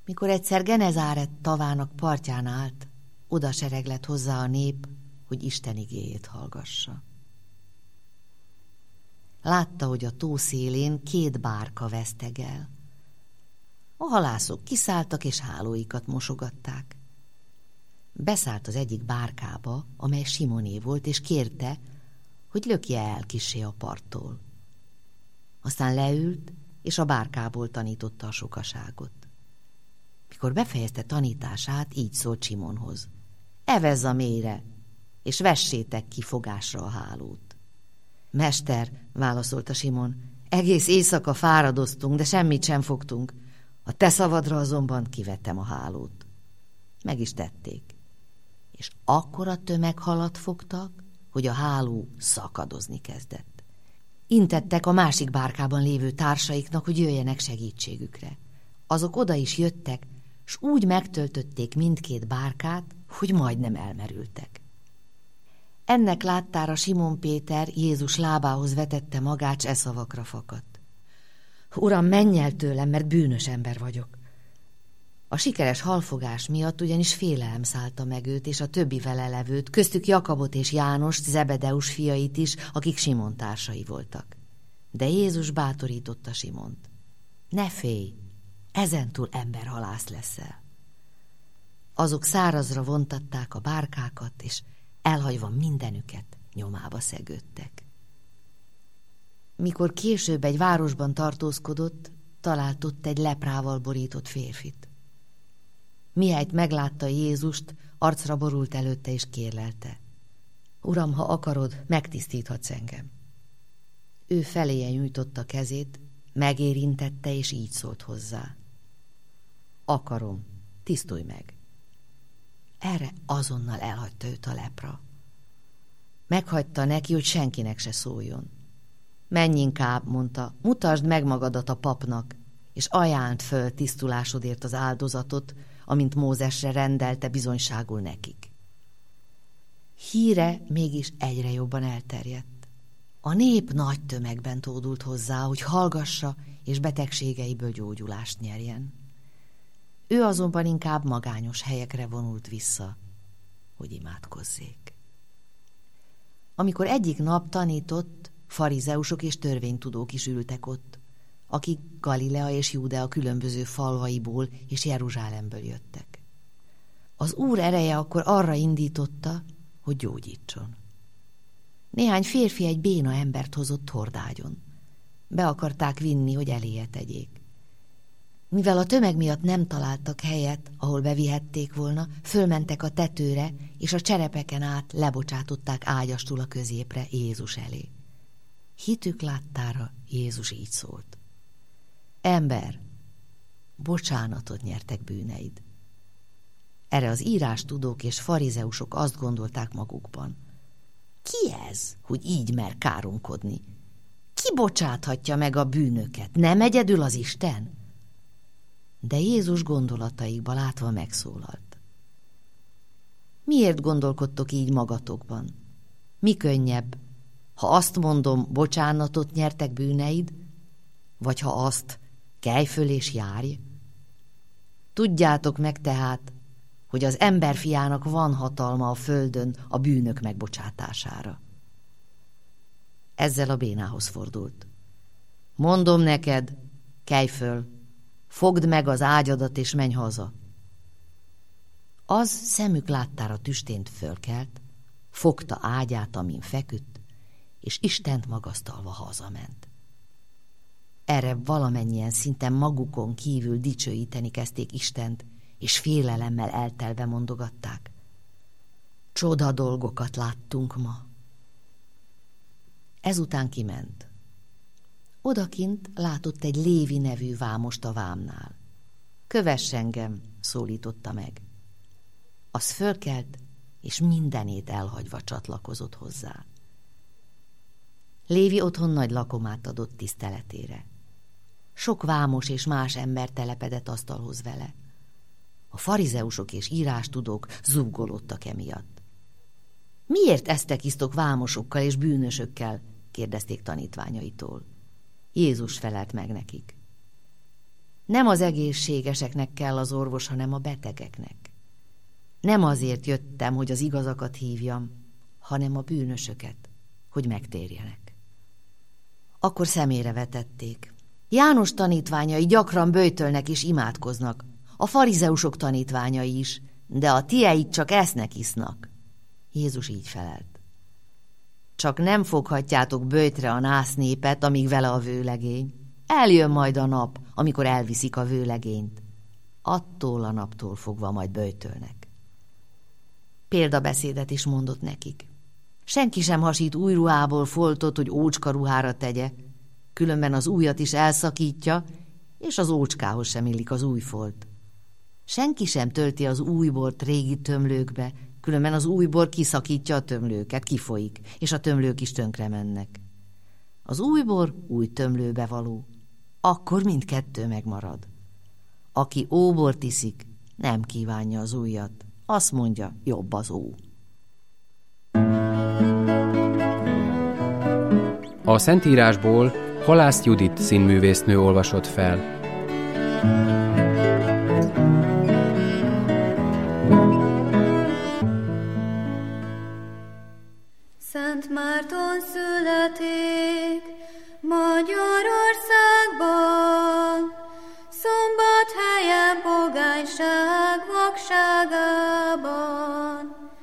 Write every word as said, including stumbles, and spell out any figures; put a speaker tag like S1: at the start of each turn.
S1: Mikor egyszer Genezáret tavának partján állt, oda sereglett hozzá a nép, hogy Isten igéjét hallgassa. Látta, hogy a tó szélén két bárka vesztegel. A halászok kiszálltak és hálóikat mosogatták. Beszállt az egyik bárkába, amely Simoné volt, és kérte, hogy lökje el kissé a parttól. Aztán leült, és a bárkából tanította a sokaságot. Mikor befejezte tanítását, így szólt Simonhoz: evezz a mélyre, és vessétek ki fogásra a hálót. Mester, válaszolta Simon, egész éjszaka fáradoztunk, de semmit sem fogtunk. A te szavadra azonban kivettem a hálót. Meg is tették. És akkora tömeghalat fogtak, hogy a háló szakadozni kezdett. Intettek a másik bárkában lévő társaiknak, hogy jöjjenek segítségükre. Azok oda is jöttek, s úgy megtöltötték mindkét bárkát, hogy majdnem elmerültek. Ennek láttára Simon Péter Jézus lábához vetette magát, s e szavakra fakadt: Uram, menj el tőlem, mert bűnös ember vagyok. A sikeres halfogás miatt ugyanis félelem szállta meg őt és a többi vele levőt, köztük Jakabot és Jánost, Zebedeus fiait is, akik Simon társai voltak. De Jézus bátorította Simont: ne félj, ezentúl emberhalász leszel. Azok szárazra vontatták a bárkákat, és elhagyva mindenüket nyomába szegődtek. Mikor később egy városban tartózkodott, talált ott egy leprával borított férfit. Mihelyt meglátta Jézust, arcra borult előtte és kérlelte: Uram, ha akarod, megtisztíthatsz engem. Ő feléje nyújtotta kezét, megérintette és így szólt hozzá: akarom, tisztulj meg. Erre azonnal elhagyta őt a lepra. Meghagyta neki, hogy senkinek se szóljon. Menj inkább, mondta, mutasd meg magadat a papnak, és ajánld föl tisztulásodért az áldozatot, amint Mózesre rendelte, bizonyságul nekik. Híre mégis egyre jobban elterjedt. A nép nagy tömegben tódult hozzá, hogy hallgassa és betegségeiből gyógyulást nyerjen. Ő azonban inkább magányos helyekre vonult vissza, hogy imádkozzék. Amikor egyik nap tanított, farizeusok és törvénytudók is ültek ott, akik Galilea és Júdea különböző falvaiból és Jeruzsálemből jöttek. Az Úr ereje akkor arra indította, hogy gyógyítson. Néhány férfi egy béna embert hozott hordágyon. Be akarták vinni, hogy eléje tegyék. Mivel a tömeg miatt nem találtak helyet, ahol bevihették volna, fölmentek a tetőre, és a cserepeken át lebocsátották ágyastul a középre Jézus elé. Hitük láttára Jézus így szólt: ember, bocsánatot nyertek bűneid. Erre az írástudók és farizeusok azt gondolták magukban: ki ez, hogy így mer káromkodni? Ki bocsáthatja meg a bűnöket? Nem egyedül az Isten? De Jézus gondolataikba látva megszólalt: miért gondolkodtok így magatokban? Mi könnyebb, ha azt mondom, bocsánatot nyertek bűneid, vagy ha azt, kelj föl és járj? Tudjátok meg tehát, hogy az emberfiának van hatalma a földön a bűnök megbocsátására. Ezzel a bénához fordult: mondom neked, kelj föl, fogd meg az ágyadat és menj haza. Az szemük láttára tüstént fölkelt, fogta ágyát, amin feküdt, és Istent magasztalva hazament. Erre valamennyien szinte magukon kívül dicsőíteni kezdték Istent, és félelemmel eltelve mondogatták: csoda dolgokat láttunk ma. Ezután kiment. Odakint látott egy Lévi nevű vámost a vámnál. Kövess engem, szólította meg. Az fölkelt, és mindenét elhagyva csatlakozott hozzá. Lévi otthon nagy lakomát adott tiszteletére. Sok vámos és más ember telepedett asztalhoz vele. A farizeusok és írástudók zúgolódtak emiatt. Miért esztek, isztok vámosokkal és bűnösökkel? Kérdezték tanítványaitól. Jézus felelt meg nekik: Nem az egészségeseknek kell az orvos, hanem a betegeknek. Nem azért jöttem, hogy az igazakat hívjam, hanem a bűnösöket, hogy megtérjenek. Akkor szemére vetették. János tanítványai gyakran böjtölnek és imádkoznak, a farizeusok tanítványai is, de a tieik csak esznek, isznak. Jézus így felelt. Csak nem foghatjátok böjtre a násznépet, amíg vele a vőlegény. Eljön majd a nap, amikor elviszik a vőlegényt. Attól a naptól fogva majd böjtölnek. Példabeszédet is mondott nekik. Senki sem hasít új ruhából foltot, hogy ócska ruhára tegye, különben az újat is elszakítja, és az ócskához sem illik az új folt. Senki sem tölti az új bort régi tömlőkbe, különben az új bor kiszakítja a tömlőket, kifolyik, és a tömlők is tönkre mennek. Az új bor új tömlőbe való, akkor mindkettő megmarad. Aki óbort iszik, nem kívánja az újat, azt mondja, jobb az ó.
S2: A Szentírásból Halász Judit színművésznő olvasott fel.
S3: Szent Márton születik, magyar